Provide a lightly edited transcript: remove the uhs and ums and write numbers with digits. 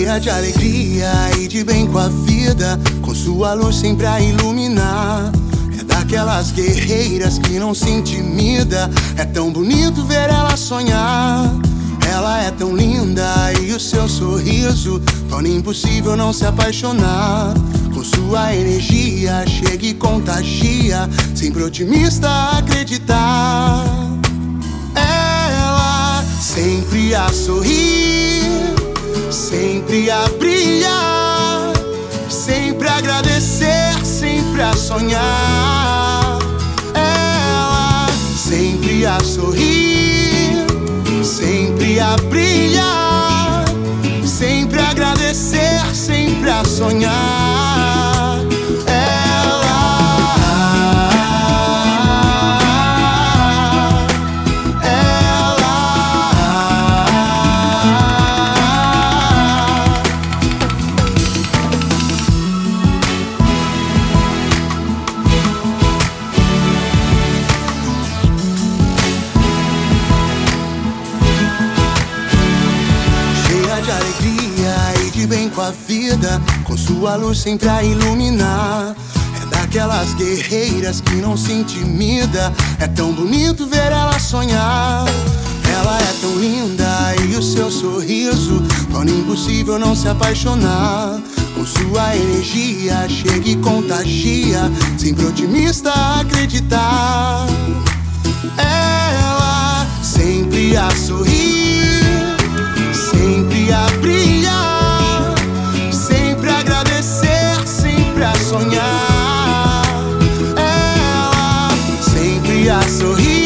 cheia de alegria e de bem com a vida, com sua luz sempre a iluminar. É daquelas guerreiras que não se intimida, é tão bonito ver ela sonhar. Ela é tão linda e o seu sorriso torna impossível não se apaixonar. Com sua energia chega e contagia, sempre otimista a acreditar. Ela sempre a sorrir, sempre a brilhar, sempre a agradecer, sempre a sonhar. Ela sempre a sorrir, sempre a brilhar, sempre a agradecer, sempre a sonhar. De alegria e de bem com a vida, com sua luz sempre a iluminar. É daquelas guerreiras que não se intimida, é tão bonito ver ela sonhar. Ela é tão linda e o seu sorriso torna impossível não se apaixonar. Com sua energia chega e contagia, sempre otimista a acreditar. Ela sempre a sorrir, sempre a brilhar, sempre a agradecer, sempre a sonhar. Ela sempre a sorrir,